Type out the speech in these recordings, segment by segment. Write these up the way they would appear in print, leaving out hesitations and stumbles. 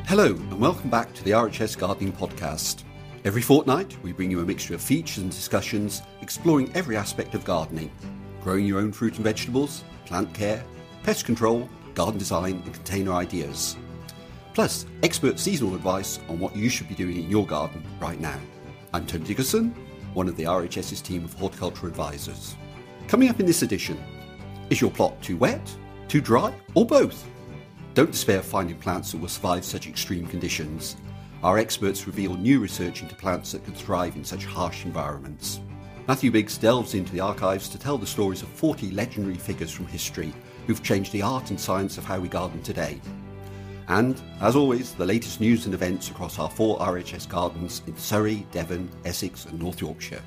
Hello and welcome back to the RHS Gardening Podcast. Every fortnight we bring you a mixture of features and discussions exploring every aspect of gardening, growing your own fruit and vegetables, plant care, pest control, garden design and container ideas. Plus expert seasonal advice on what you should be doing in your garden right now. I'm Tony Dickerson, one of the RHS's team of horticultural advisors. Coming up in this edition, is your plot too wet, too dry or both? Don't despair of finding plants that will survive such extreme conditions. Our experts reveal new research into plants that can thrive in such harsh environments. Matthew Biggs delves into the archives to tell the stories of 40 legendary figures from history who've changed the art and science of how we garden today. And, as always, the latest news and events across our 4 RHS gardens in Surrey, Devon, Essex and North Yorkshire.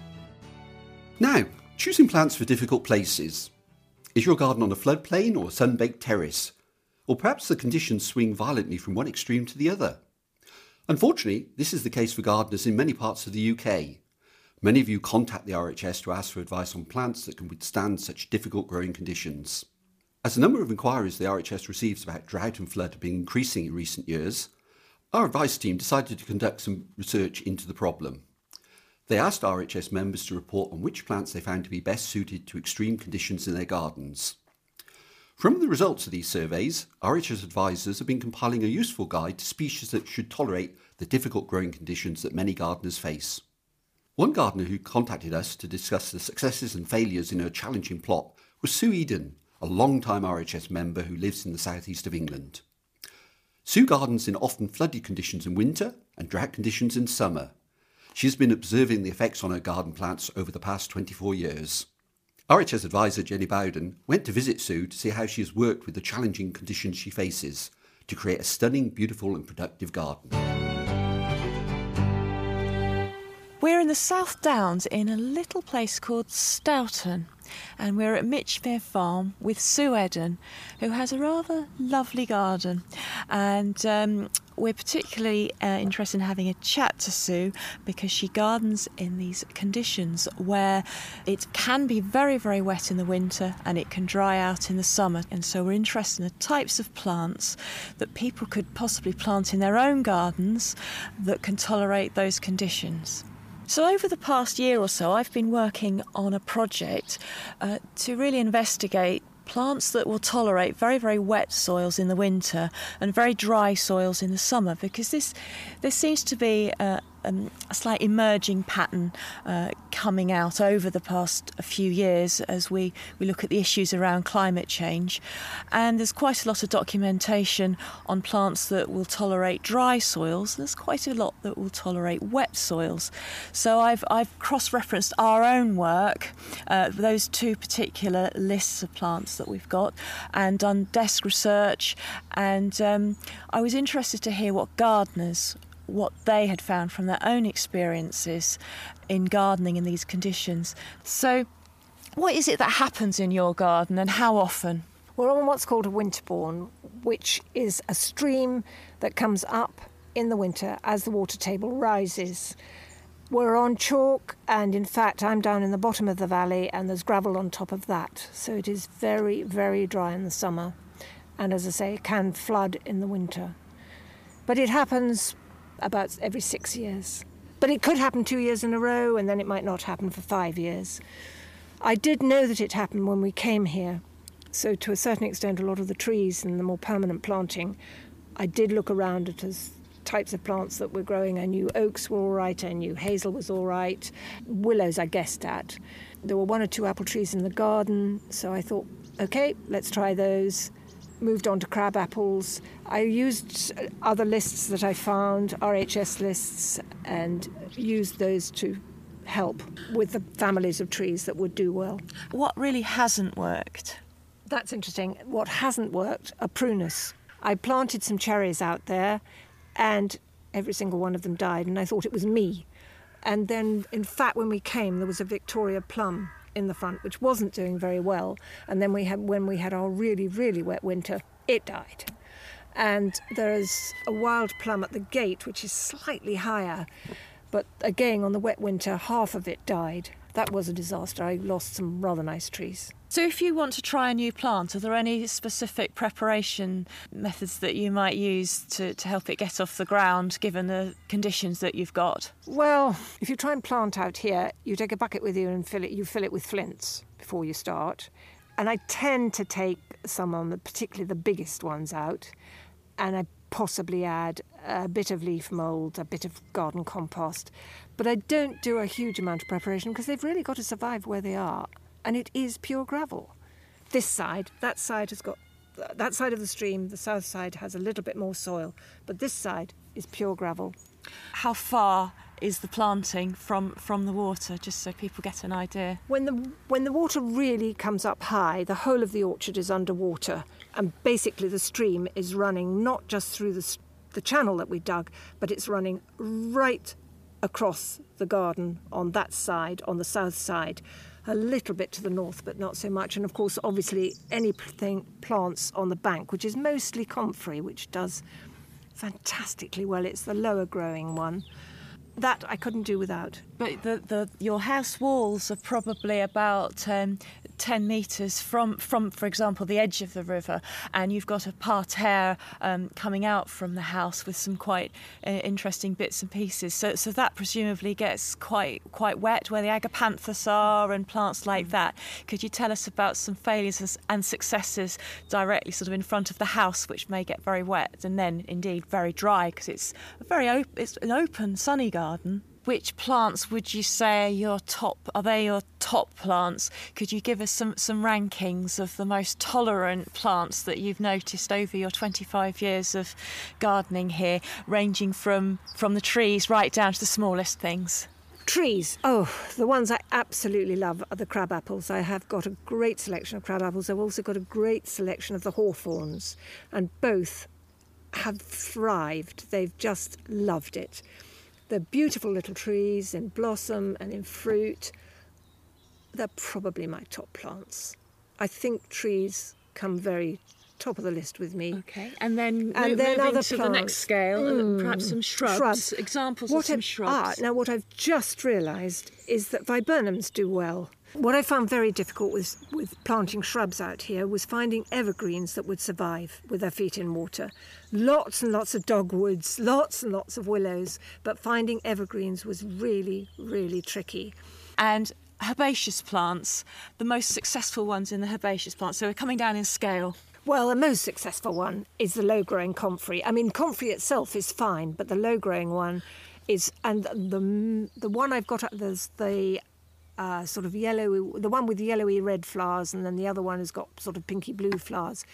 Now, choosing plants for difficult places. Is your garden on a floodplain or a sun-baked terrace? Or perhaps the conditions swing violently from one extreme to the other. Unfortunately, this is the case for gardeners in many parts of the UK. Many of you contact the RHS to ask for advice on plants that can withstand such difficult growing conditions. As the number of inquiries the RHS receives about drought and flood have been increasing in recent years, our advice team decided to conduct some research into the problem. They asked RHS members to report on which plants they found to be best suited to extreme conditions in their gardens. From the results of these surveys, RHS advisors have been compiling a useful guide to species that should tolerate the difficult growing conditions that many gardeners face. One gardener who contacted us to discuss the successes and failures in her challenging plot was Sue Eden, a long-time RHS member who lives in the southeast of England. Sue gardens in often flooded conditions in winter and drought conditions in summer. She has been observing the effects on her garden plants over the past 24 years. RHS advisor Jenny Bowden went to visit Sue to see how she has worked with the challenging conditions she faces to create a stunning, beautiful and productive garden. We're in the South Downs in a little place called Stoughton, and we're at Mitchmere Farm with Sue Eden, who has a rather lovely garden. And we're particularly interested in having a chat to Sue because she gardens in these conditions where it can be very, very wet in the winter and it can dry out in the summer. And so we're interested in the types of plants that people could possibly plant in their own gardens that can tolerate those conditions. So over the past year or so, I've been working on a project to really investigate plants that will tolerate very, very wet soils in the winter and very dry soils in the summer, because there seems to be a slight emerging pattern coming out over the past few years as we look at the issues around climate change. And there's quite a lot of documentation on plants that will tolerate dry soils. There's quite a lot that will tolerate wet soils. So I've cross-referenced our own work, those 2 particular lists of plants that we've got, and done desk research. And I was interested to hear what they had found from their own experiences in gardening in these conditions. So what is it that happens in your garden and how often? We're on what's called a winterbourne, which is a stream that comes up in the winter as the water table rises. We're on chalk, and in fact I'm down in the bottom of the valley and there's gravel on top of that. So it is very, very dry in the summer, and as I say, it can flood in the winter. But it happens about every 6 years. But it could happen 2 years in a row, and then it might not happen for 5 years. I did know that it happened when we came here. So to a certain extent, a lot of the trees and the more permanent planting, I did look around at as types of plants that were growing. I knew oaks were all right, I knew hazel was all right. Willows I guessed at. There were 1 or 2 apple trees in the garden, so I thought, OK, let's try those. Moved on to crab apples. I used other lists that I found, RHS lists, and used those to help with the families of trees that would do well. What really hasn't worked? That's interesting. What hasn't worked are prunus. I planted some cherries out there and every single one of them died, and I thought it was me. And then, in fact, when we came, there was a Victoria plum in the front, which wasn't doing very well. And then when we had our really, really wet winter, it died. And there is a wild plum at the gate, which is slightly higher. But again, on the wet winter, half of it died. that was a disaster. I lost some rather nice trees. So if you want to try a new plant, are there any specific preparation methods that you might use to help it get off the ground, given the conditions that you've got? Well, if you try and plant out here, you take a bucket with you and fill it with flints before you start. And I tend to take some on particularly the biggest ones out, and I possibly add a bit of leaf mould, a bit of garden compost. But I don't do a huge amount of preparation because they've really got to survive where they are. And it is pure gravel. This side, that side has got, that side of the stream, the south side has a little bit more soil, but this side is pure gravel. How far is the planting from the water, just so people get an idea? When the water really comes up high, the whole of the orchard is underwater, and basically the stream is running not just through the channel that we dug, but it's running right across the garden on that side, on the south side. A little bit to the north, but not so much. And of course, obviously, anything plants on the bank, which is mostly comfrey, which does fantastically well. It's the lower growing one. That I couldn't do without. But your house walls are probably about 10 metres from, for example, the edge of the river, and you've got a parterre coming out from the house with some quite interesting bits and pieces. So that presumably gets quite wet where the agapanthus are and plants like that. Could you tell us about some failures and successes directly sort of in front of the house, which may get very wet and then indeed very dry because it's an open, sunny garden? Which plants would you say are they your top plants? Could you give us some rankings of the most tolerant plants that you've noticed over your 25 years of gardening here, ranging from the trees right down to the smallest things? Trees. Oh, the ones I absolutely love are the crab apples. I have got a great selection of crab apples. I've also got a great selection of the hawthorns, and both have thrived. They've just loved it. They're beautiful little trees in blossom and in fruit. They're probably my top plants. I think trees come very top of the list with me. Okay, and then other to the next scale, perhaps some shrubs. Examples of some shrubs. Now, what I've just realised is that viburnums do well. What I found very difficult with planting shrubs out here was finding evergreens that would survive with their feet in water. Lots and lots of dogwoods, lots and lots of willows, but finding evergreens was really, really tricky. And herbaceous plants, the most successful ones in the herbaceous plants, so we're coming down in scale. Well, the most successful one is the low-growing comfrey. I mean, comfrey itself is fine, but the low-growing one is, and the one I've got, there's the sort of yellowy, the one with yellowy red flowers, and then the other one has got sort of pinky blue flowers.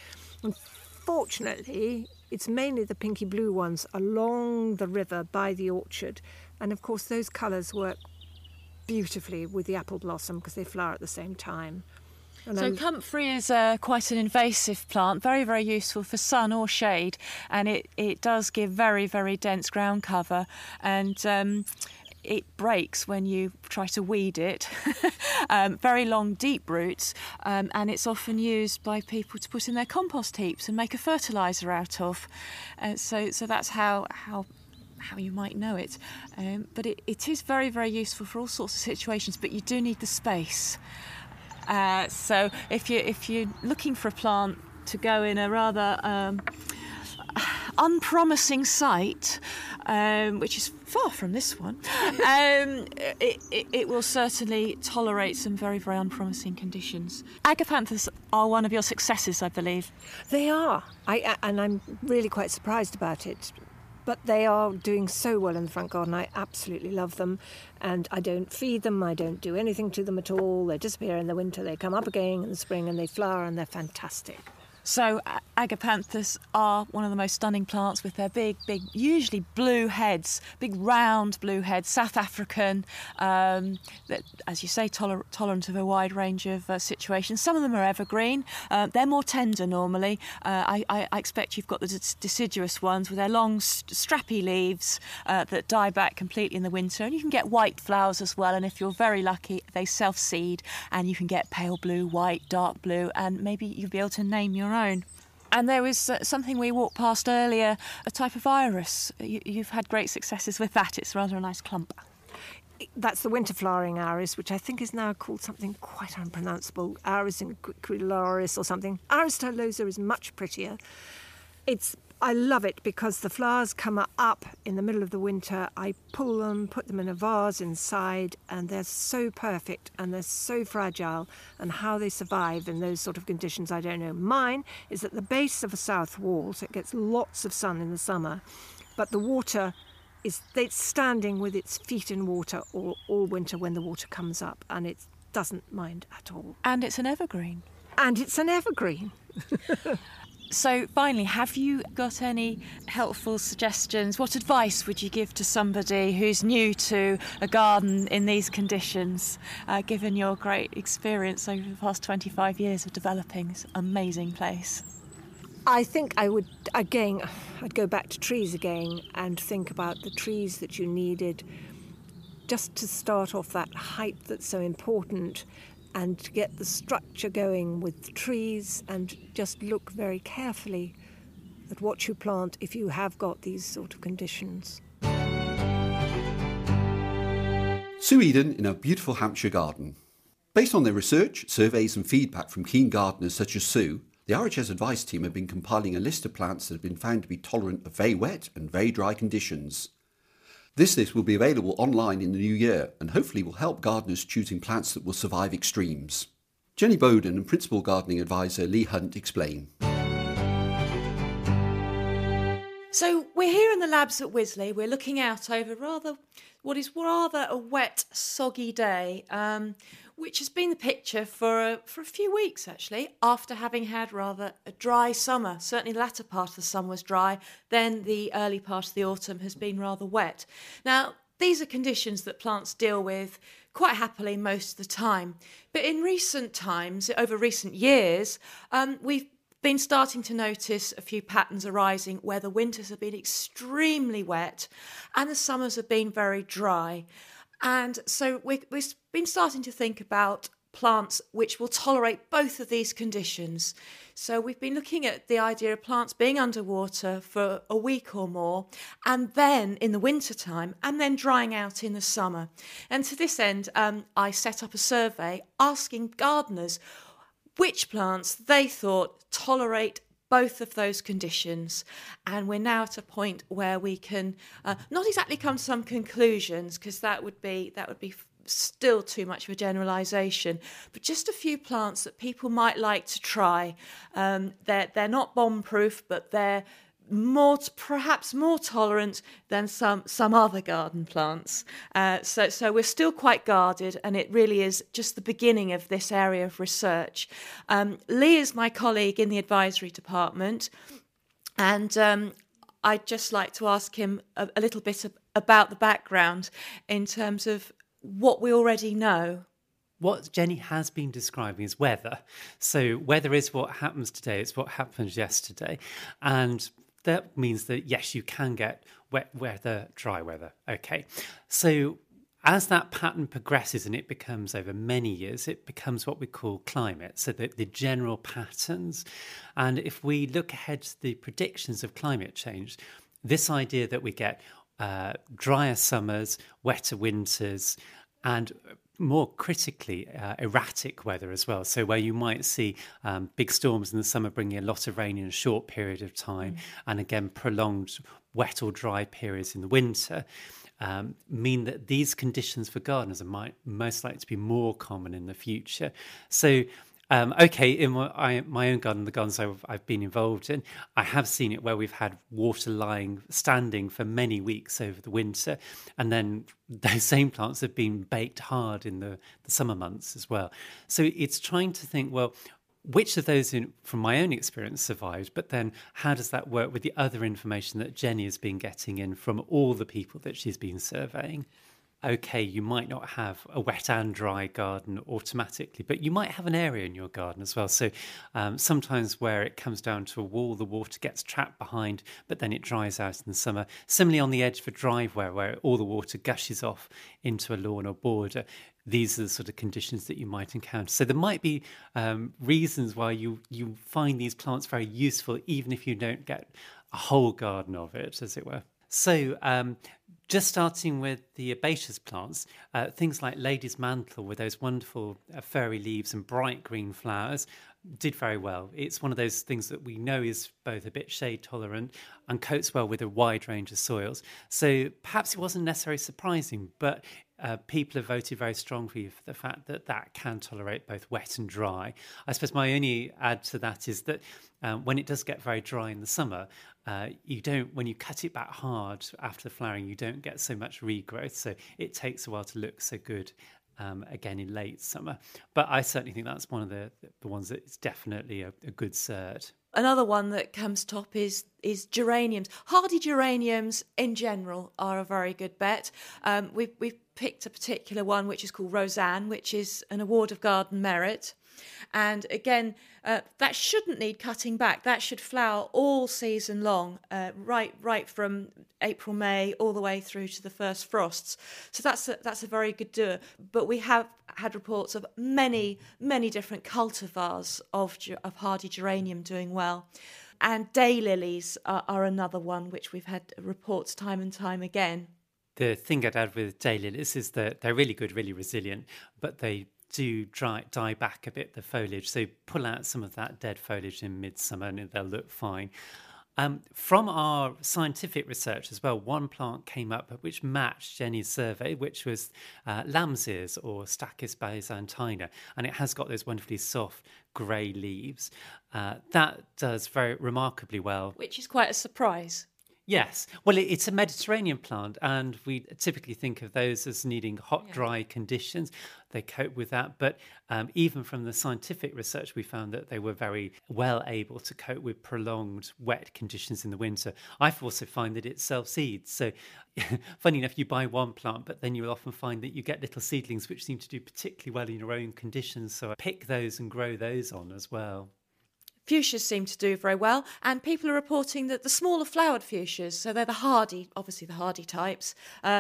Unfortunately, it's mainly the pinky blue ones along the river by the orchard, and of course those colours work beautifully with the apple blossom because they flower at the same time. So comfrey is quite an invasive plant, very, very useful for sun or shade, and it does give very, very dense ground cover, and it breaks when you try to weed it. Very long, deep roots, and it's often used by people to put in their compost heaps and make a fertiliser out of. So that's how you might know it. But it is very, very useful for all sorts of situations, but you do need the space. So if you're looking for a plant to go in a rather unpromising site, which is far from this one, it will certainly tolerate some very, very unpromising conditions. Agapanthus are one of your successes, I believe. They are, and I'm really quite surprised about it. But they are doing so well in the front garden. I absolutely love them, and I don't feed them, I don't do anything to them at all. They disappear in the winter, they come up again in the spring, and they flower, and they're fantastic. So agapanthus are one of the most stunning plants with their big, usually blue heads, big round blue heads, South African, that, as you say, tolerant of a wide range of situations. Some of them are evergreen. They're more tender normally. I expect you've got the deciduous ones with their long, strappy leaves that die back completely in the winter. And you can get white flowers as well. And if you're very lucky, they self-seed, and you can get pale blue, white, dark blue, and maybe you'll be able to name your own. And there was something we walked past earlier, a type of iris. You've had great successes with that. It's rather a nice clump. That's the winter flowering iris, which I think is now called something quite unpronounceable, Iris inquilaris or something. Iris stylosa is much prettier. I love it because the flowers come up in the middle of the winter. I pull them, put them in a vase inside, and they're so perfect and they're so fragile, and how they survive in those sort of conditions, I don't know. Mine is at the base of a south wall, so it gets lots of sun in the summer, but the water it's standing with its feet in water all winter when the water comes up, and it doesn't mind at all. And it's an evergreen. So finally, have you got any helpful suggestions? What advice would you give to somebody who's new to a garden in these conditions, given your great experience over the past 25 years of developing this amazing place? I think I'd go back to trees again and think about the trees that you needed just to start off that height that's so important, and to get the structure going with the trees, and just look very carefully at what you plant if you have got these sort of conditions. Sue Eden in a beautiful Hampshire garden. Based on their research, surveys and feedback from keen gardeners such as Sue, the RHS Advice team have been compiling a list of plants that have been found to be tolerant of very wet and very dry conditions. This list will be available online in the new year and hopefully will help gardeners choosing plants that will survive extremes. Jenny Bowden and Principal Gardening Advisor Lee Hunt explain. So we're here in the labs at Wisley. We're looking out over what is rather a wet, soggy day, which has been the picture for a few weeks, actually, after having had rather a dry summer. Certainly the latter part of the summer was dry, then the early part of the autumn has been rather wet. Now, these are conditions that plants deal with quite happily most of the time. But in recent times, over recent years, we've been starting to notice a few patterns arising where the winters have been extremely wet and the summers have been very dry. And so we've been starting to think about plants which will tolerate both of these conditions. So we've been looking at the idea of plants being underwater for a week or more, and then in the winter time, and then drying out in the summer. And to this end, I set up a survey asking gardeners which plants they thought tolerate both of those conditions. And we're now at a point where we can not exactly come to some conclusions, because that would be still too much of a generalisation, but just a few plants that people might like to try. They're not bomb-proof, but they're perhaps more tolerant than some other garden plants. So we're still quite guarded, and it really is just the beginning of this area of research. Lee is my colleague in the advisory department, and I'd just like to ask him a little bit about the background in terms of what we already know. What Jenny has been describing is weather. So weather is what happens today, it's what happened yesterday. And that means that, yes, you can get wet weather, dry weather. Okay. So as that pattern progresses and it becomes over many years, it becomes what we call climate, so the general patterns. And if we look ahead to the predictions of climate change, this idea that we get drier summers, wetter winters, and more critically, erratic weather as well. So where you might see big storms in the summer bringing a lot of rain in a short period of time, and again, prolonged wet or dry periods in the winter, mean that these conditions for gardeners are most likely to be more common in the future. So in my own garden, the gardens I've been involved in, I have seen it where we've had water standing for many weeks over the winter, and then those same plants have been baked hard in the summer months as well. So it's trying to think, well, which of those, from my own experience, survived, but then how does that work with the other information that Jenny has been getting in from all the people that she's been surveying? Okay, you might not have a wet and dry garden automatically, but you might have an area in your garden as well. So sometimes where it comes down to a wall, the water gets trapped behind, but then it dries out in the summer. Similarly, on the edge of a driveway where all the water gushes off into a lawn or border, these are the sort of conditions that you might encounter. So there might be reasons why you find these plants very useful, even if you don't get a whole garden of it, as it were. So just starting with the herbaceous plants, things like lady's mantle with those wonderful furry leaves and bright green flowers did very well. It's one of those things that we know is both a bit shade tolerant and coats well with a wide range of soils. So perhaps it wasn't necessarily surprising, but people have voted very strongly for the fact that that can tolerate both wet and dry. I suppose my only add to that is that when it does get very dry in the summer, when you cut it back hard after the flowering, you don't get so much regrowth. So it takes a while to look so good again in late summer. But I certainly think that's one of the ones that is definitely a good cert. Another one that comes top is geraniums. Hardy geraniums in general are a very good bet. We've picked a particular one which is called Roseanne, which is an award of garden merit. And again, that shouldn't need cutting back. That should flower all season long, right from April, May, all the way through to the first frosts. So that's a very good doer. But we have had reports of many, many different cultivars of hardy geranium doing well. And daylilies are another one which we've had reports time and time again. The thing I'd add with daylilies is that they're really good, really resilient, but they do die back a bit, the foliage. So pull out some of that dead foliage in midsummer and they'll look fine. From our scientific research as well, one plant came up which matched Jenny's survey, which was lamb's ears or Stachys byzantina, and it has got those wonderfully soft grey leaves. That does very remarkably well. Which is quite a surprise. Yes. Well, it's a Mediterranean plant, and we typically think of those as needing hot, dry conditions. They cope with that. But even from the scientific research, we found that they were very well able to cope with prolonged wet conditions in the winter. I've also found that it self-seeds. So funny enough, you buy one plant, but then you'll often find that you get little seedlings which seem to do particularly well in your own conditions. So I pick those and grow those on as well. Fuchsias seem to do very well, and people are reporting that the smaller flowered fuchsias, so they're the hardy types.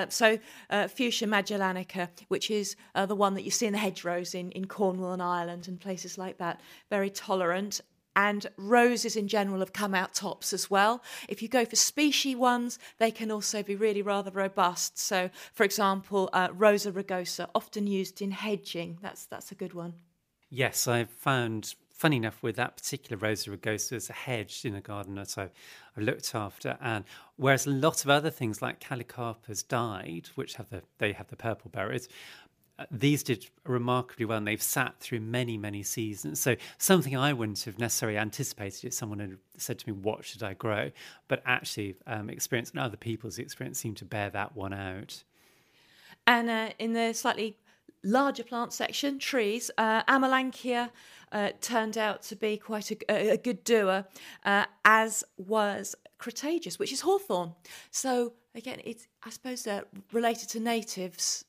Fuchsia magellanica, which is the one that you see in the hedgerows in Cornwall and Ireland and places like that, very tolerant. And roses in general have come out tops as well. If you go for species ones, they can also be really rather robust. So, for example, Rosa rugosa, often used in hedging. That's a good one. Yes, I've found, funny enough, with that particular Rosa rugosa, there's a hedge in a garden that I've looked after, and whereas a lot of other things like Calicarpus dyed, which have the purple berries, these did remarkably well, and they've sat through many, many seasons. So something I wouldn't have necessarily anticipated if someone had said to me, what should I grow? But actually, experience and other people's experience seemed to bear that one out. And in the slightly larger plant section, trees, Amelanchier turned out to be quite a good doer, as was Crataegus, which is hawthorn. So again, it's, I suppose, related to natives,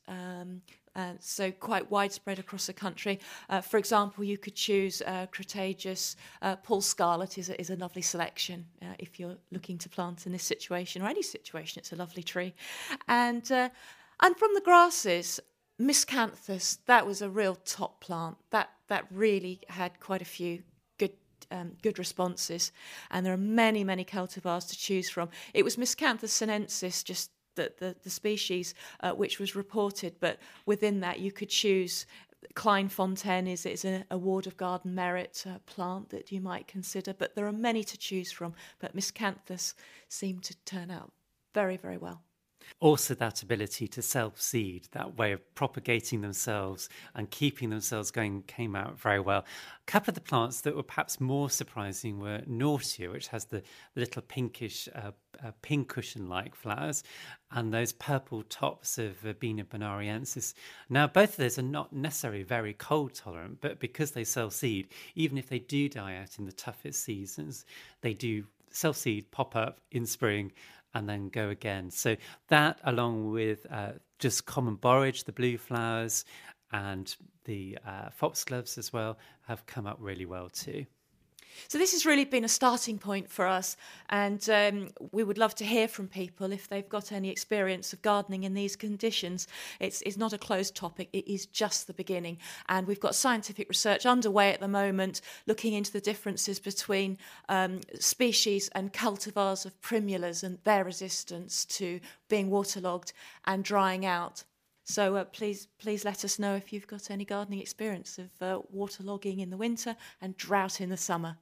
so quite widespread across the country. For example, you could choose Crataegus. Paul Scarlet is a lovely selection if you're looking to plant in this situation or any situation. It's a lovely tree. And from the grasses, Miscanthus, that was a real top plant. That really had quite a few good responses, and there are many, many cultivars to choose from. It was Miscanthus sinensis, just the species which was reported, but within that you could choose. Kleinfontaine is an award of garden merit plant that you might consider, but there are many to choose from. But Miscanthus seemed to turn out very, very well. Also, that ability to self-seed, that way of propagating themselves and keeping themselves going, came out very well. A couple of the plants that were perhaps more surprising were Nautia, which has the little pinkish, pincushion-like flowers, and those purple tops of Verbena bonariensis. Now, both of those are not necessarily very cold tolerant, but because they self-seed, even if they do die out in the toughest seasons, they do self-seed, pop up in spring, and then go again. So that, along with just common borage, the blue flowers, and the foxgloves as well, have come up really well too. So this has really been a starting point for us, and we would love to hear from people if they've got any experience of gardening in these conditions. It's not a closed topic, it is just the beginning, and we've got scientific research underway at the moment looking into the differences between species and cultivars of primulas and their resistance to being waterlogged and drying out. So please let us know if you've got any gardening experience of waterlogging in the winter and drought in the summer.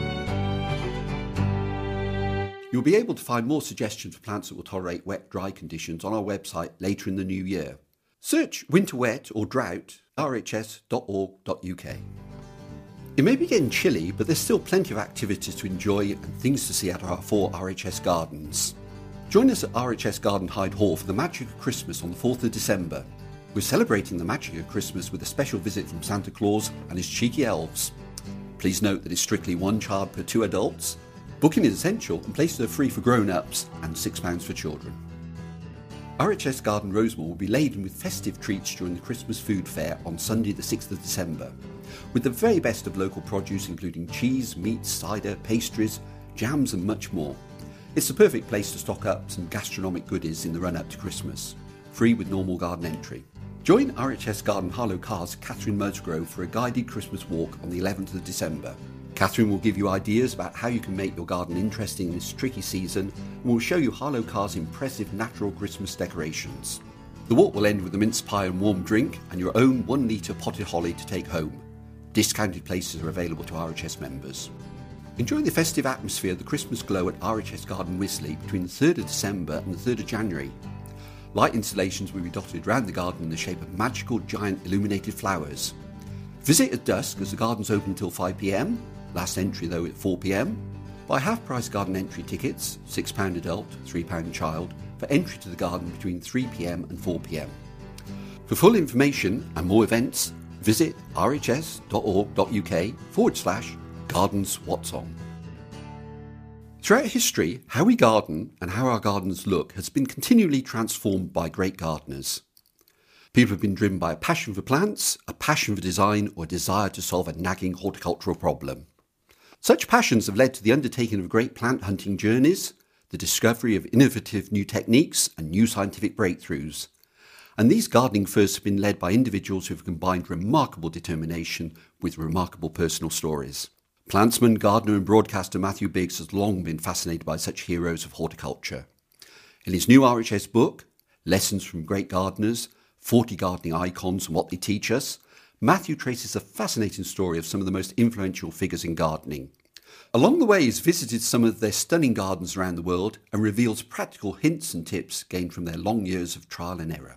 You'll be able to find more suggestions for plants that will tolerate wet, dry conditions on our website later in the new year. Search winter wet or drought rhs.org.uk. It may be getting chilly, but there's still plenty of activities to enjoy and things to see at our 4 RHS gardens. Join us at RHS Garden Hyde Hall for the Magic of Christmas on the 4th of December. We're celebrating the magic of Christmas with a special visit from Santa Claus and his cheeky elves. Please note that it's strictly 1 child per 2 adults. Booking is essential and places are free for grown-ups and £6 for children. RHS Garden Rosemore will be laden with festive treats during the Christmas food fair on Sunday the 6th of December, with the very best of local produce including cheese, meat, cider, pastries, jams and much more. It's the perfect place to stock up some gastronomic goodies in the run-up to Christmas, free with normal garden entry. Join RHS Garden Harlow Carr's Catherine Musgrove for a guided Christmas walk on the 11th of December. Catherine will give you ideas about how you can make your garden interesting in this tricky season and will show you Harlow Carr's impressive natural Christmas decorations. The walk will end with a mince pie and warm drink and your own 1 litre potted holly to take home. Discounted places are available to RHS members. Enjoy the festive atmosphere of the Christmas glow at RHS Garden Wisley between the 3rd of December and the 3rd of January. Light installations will be dotted around the garden in the shape of magical giant illuminated flowers. Visit at dusk as the garden's open until 5 p.m, last entry though at 4 p.m. Buy half-price garden entry tickets, £6 adult, £3 child, for entry to the garden between 3 p.m. and 4 p.m. For full information and more events, visit rhs.org.uk/Gardens What's On. Throughout history, how we garden and how our gardens look has been continually transformed by great gardeners. People have been driven by a passion for plants, a passion for design, or a desire to solve a nagging horticultural problem. Such passions have led to the undertaking of great plant hunting journeys, the discovery of innovative new techniques and new scientific breakthroughs. And these gardening firsts have been led by individuals who have combined remarkable determination with remarkable personal stories. Plantsman, gardener and broadcaster Matthew Biggs has long been fascinated by such heroes of horticulture. In his new RHS book, Lessons from Great Gardeners, 40 Gardening Icons and What They Teach Us, Matthew traces a fascinating story of some of the most influential figures in gardening. Along the way, he's visited some of their stunning gardens around the world and reveals practical hints and tips gained from their long years of trial and error.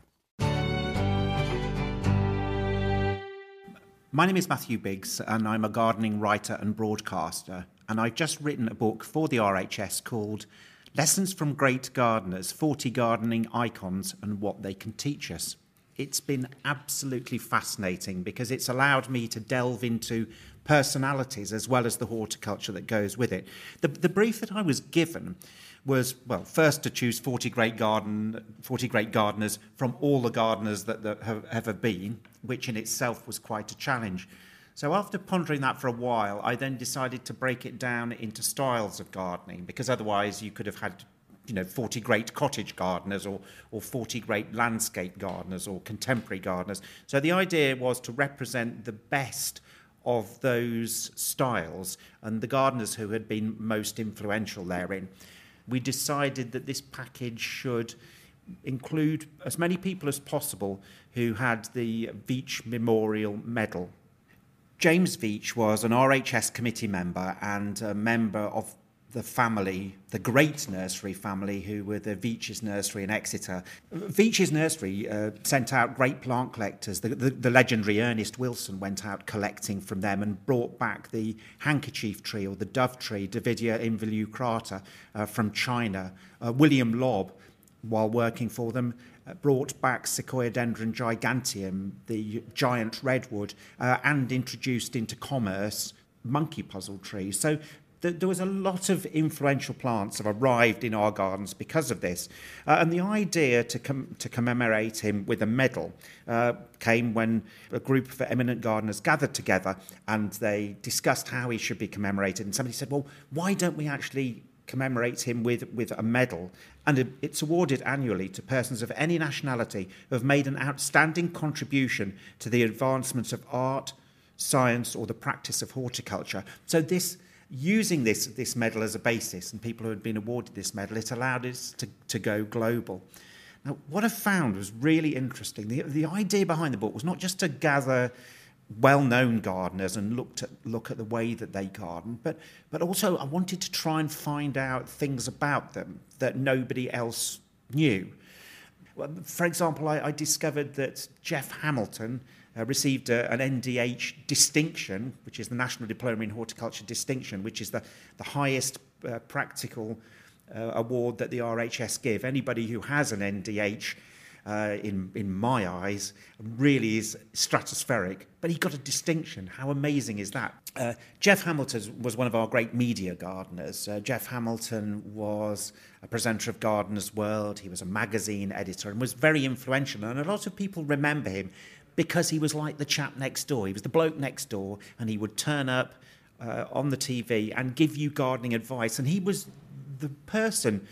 My name is Matthew Biggs and I'm a gardening writer and broadcaster, and I've just written a book for the RHS called Lessons from Great Gardeners, 40 Gardening Icons and What They Can Teach Us. It's been absolutely fascinating because it's allowed me to delve into personalities as well as the horticulture that goes with it. The brief that I was given was, well, first to choose 40 great gardeners from all the gardeners that have ever been, which in itself was quite a challenge. So after pondering that for a while, I then decided to break it down into styles of gardening, because otherwise you could have had 40 great cottage gardeners or 40 great landscape gardeners or contemporary gardeners. So the idea was to represent the best of those styles and the gardeners who had been most influential therein. We decided that this package should include as many people as possible who had the Veitch Memorial Medal. James Veitch was an RHS committee member and a member of the family, the great nursery family, who were the Veitch's Nursery in Exeter. Veitch's Nursery sent out great plant collectors. The legendary Ernest Wilson went out collecting from them and brought back the handkerchief tree or the dove tree, Davidia involucrata, from China. William Lobb, while working for them, brought back Sequoiadendron giganteum, the giant redwood, and introduced into commerce monkey puzzle trees. So there was a lot of influential plants that arrived in our gardens because of this. And the idea to commemorate him with a medal came when a group of eminent gardeners gathered together and they discussed how he should be commemorated. And somebody said, well, why don't we actually commemorate him with a medal? And it's awarded annually to persons of any nationality who have made an outstanding contribution to the advancement of art, science, or the practice of horticulture. So using this medal as a basis, and people who had been awarded this medal, it allowed us to go global. Now, what I found was really interesting. The idea behind the book was not just to gather well-known gardeners and look at the way that they garden, but also I wanted to try and find out things about them that nobody else knew. Well, for example, I discovered that Jeff Hamilton received an NDH distinction, which is the National Diploma in Horticulture distinction, which is the highest practical award that the RHS give. Anybody who has an NDH, in my eyes, really is stratospheric. But he got a distinction. How amazing is that? Jeff Hamilton was one of our great media gardeners. Jeff Hamilton was a presenter of Gardener's World. He was a magazine editor and was very influential. And a lot of people remember him because he was like the chap next door. He was the bloke next door, and he would turn up on the TV and give you gardening advice. And he was the person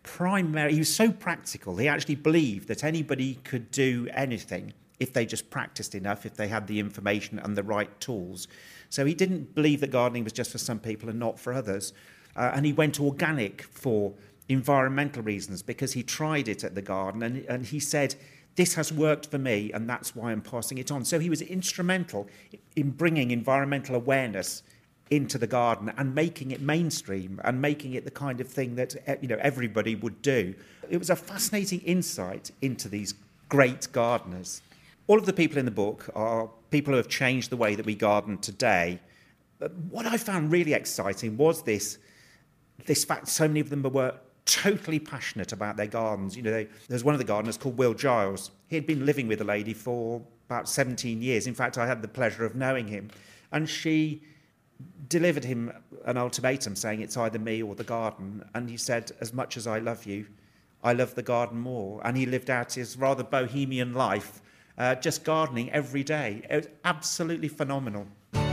he was so practical. He actually believed that anybody could do anything if they just practiced enough, if they had the information and the right tools. So he didn't believe that gardening was just for some people and not for others. And he went organic for environmental reasons because he tried it at the garden and he said, this has worked for me, and that's why I'm passing it on. So he was instrumental in bringing environmental awareness into the garden and making it mainstream and making it the kind of thing that everybody would do. It was a fascinating insight into these great gardeners. All of the people in the book are people who have changed the way that we garden today. But what I found really exciting was this fact so many of them were totally passionate about their gardens. There's one of the gardeners called Will Giles. He had been living with a lady for about 17 years. In fact, I had the pleasure of knowing him. And she delivered him an ultimatum saying it's either me or the garden. And he said, as much as I love you, I love the garden more. And he lived out his rather bohemian life, just gardening every day. It was absolutely phenomenal.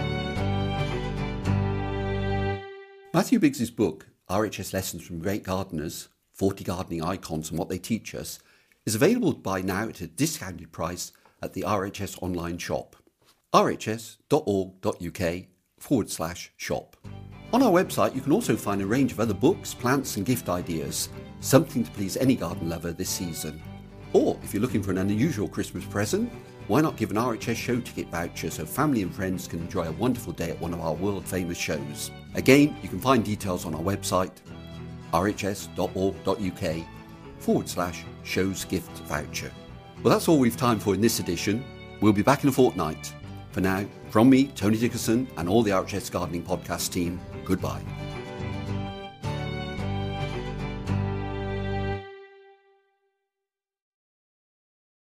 Matthew Biggs's book, RHS Lessons from Great Gardeners, 40 Gardening Icons and What They Teach Us, is available by now at a discounted price at the RHS online shop, rhs.org.uk/shop. On our website you can also find a range of other books, plants and gift ideas, something to please any garden lover this season. Or if you're looking for an unusual Christmas present, why not give an RHS show ticket voucher so family and friends can enjoy a wonderful day at one of our world famous shows. Again, you can find details on our website, rhs.org.uk/shows gift voucher. Well, that's all we've time for in this edition. We'll be back in a fortnight. For now, from me, Tony Dickerson, and all the RHS Gardening Podcast team, goodbye.